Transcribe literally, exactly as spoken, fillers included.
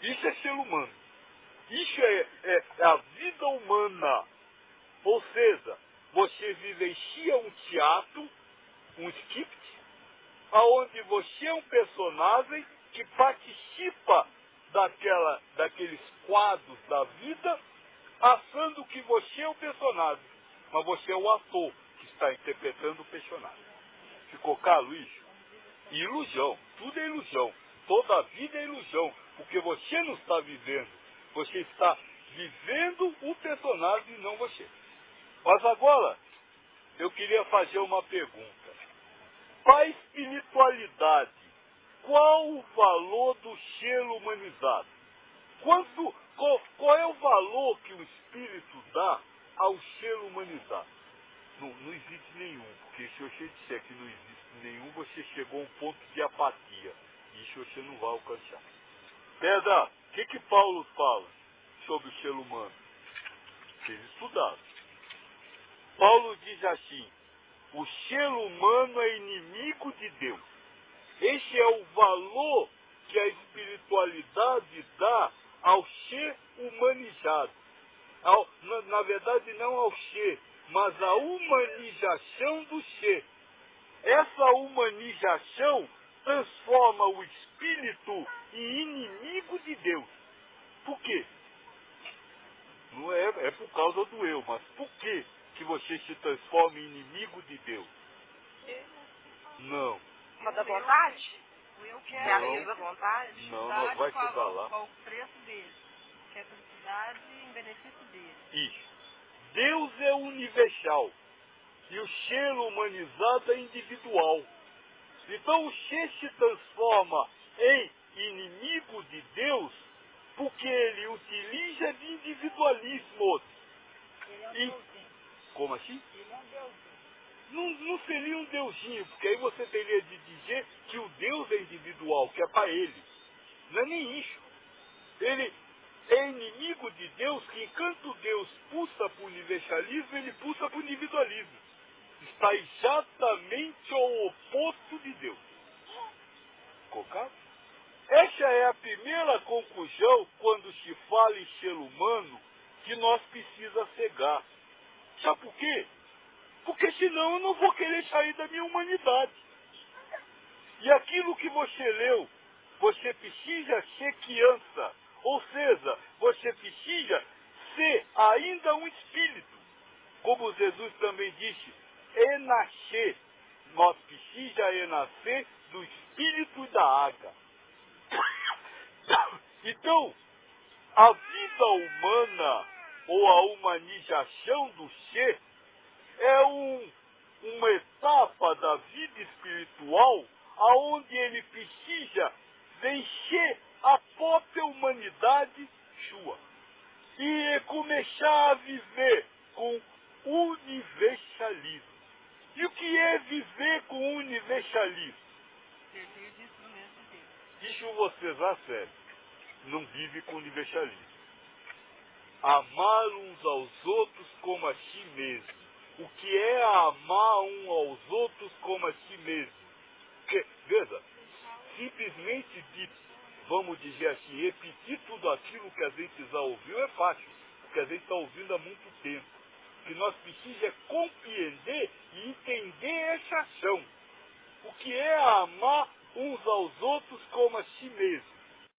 Isso é ser humano. Isso é, é, é a vida humana. Ou seja, você vivencia um teatro, um script, aonde você é um personagem que participa daquela, daqueles quadros da vida, achando que você é o personagem, mas você é o ator que está interpretando o personagem. Ficou claro isso? Ilusão, tudo é ilusão, toda a vida é ilusão, porque você não está vivendo, você está vivendo o personagem e não você. Mas agora, eu queria fazer uma pergunta. Para a espiritualidade, qual o valor do ser humanizado? Quanto, qual, qual é o valor que o espírito dá ao ser humanizado? Não, não existe nenhum, porque se você disser que não existe nenhum, você chegou a um ponto de apatia. Isso você não vai alcançar. Pedra, o que que Paulo fala sobre o ser humano? Vocês estudaram. Paulo diz assim: o ser humano é inimigo de Deus. Esse é o valor que a espiritualidade dá ao ser humanizado. Ao, na, na verdade, não ao ser, mas à humanização do ser. Essa humanização transforma o espírito em inimigo de Deus. Por quê? Não é, é por causa do eu, mas por que que você se transforma em inimigo de Deus? Não. Mas da vontade? O eu Você quero. analisa a vontade? Não, nós vai qual, chegar lá. qual o preço dele. Que é a felicidade em benefício dele. Isso. Deus é universal e o ser humanizado é individual. Então o ser se transforma em inimigo de Deus porque ele utiliza de individualismo. Ele é um E, deusinho. como assim? Ele é um deusinho. Não, não seria um deusinho, porque aí você teria de dizer que o Deus é individual, que é para ele. Não é nem isso. Ele é inimigo de Deus, que enquanto Deus pulsa para o universalismo, ele pulsa para o individualismo. Está exatamente ao oposto de Deus. Cocado? Essa é a primeira conclusão quando se fala em ser humano que nós precisamos cegar. Sabe por quê? Porque senão eu não vou querer sair da minha humanidade. E aquilo que você leu, você precisa ser criança. Ou seja, você precisa ser ainda um espírito. Como Jesus também disse, é nascer. Nós precisamos é nascer do espírito da água. Então, a vida humana, ou a humanização do ser, é um, uma etapa da vida espiritual aonde ele precisa vencer a própria humanidade sua e começar a viver com universalismo. E o que é viver com universalismo? Servir de instrumento de Deus. Isso vocês acertam. Não vive com universalismo. Amar uns aos outros como a si mesmo. O que é amar um aos outros como a si mesmo? Porque, veja, simplesmente dito, vamos dizer assim, repetir tudo aquilo que a gente já ouviu é fácil, porque a gente está ouvindo há muito tempo. O que nós precisamos é compreender e entender essa ação. O que é amar uns aos outros como a si mesmo?